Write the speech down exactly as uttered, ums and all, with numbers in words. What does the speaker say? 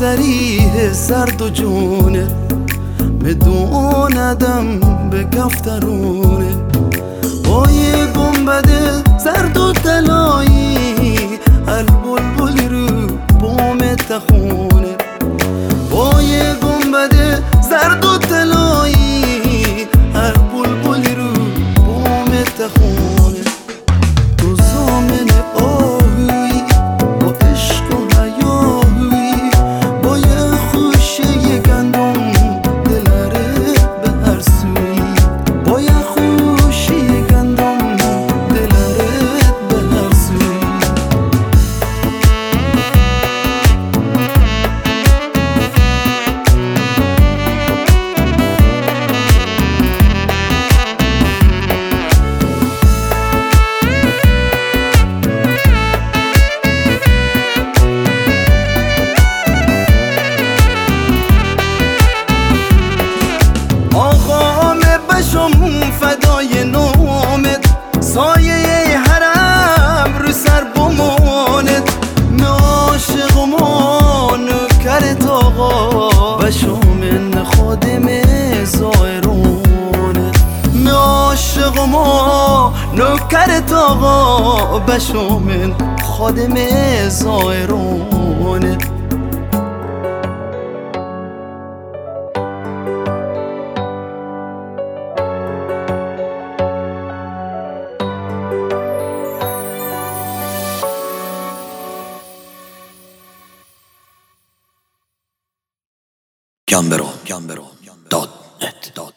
سریح سرد و جونه بدون ندم به کفترونه با یه گنبد زرد و طلایی هر بلبلی رو بوم تخونه با یه گنبد زرد و طلایی هر بلبلی رو بوم تخونه تو زامن آهوی با عشق و حیاهوی با یه خوشه گندم دلره به هر سوی با یه خوشه گندم دلره به هر سوی فدای نامت سایه حرم رو سر بماند می عاشق و ما نکرت آقا بشو من خادم زائرونت می عاشق و ما نکرت آقا بشو من خادم زائرونت Gambero, Gambero, dot net.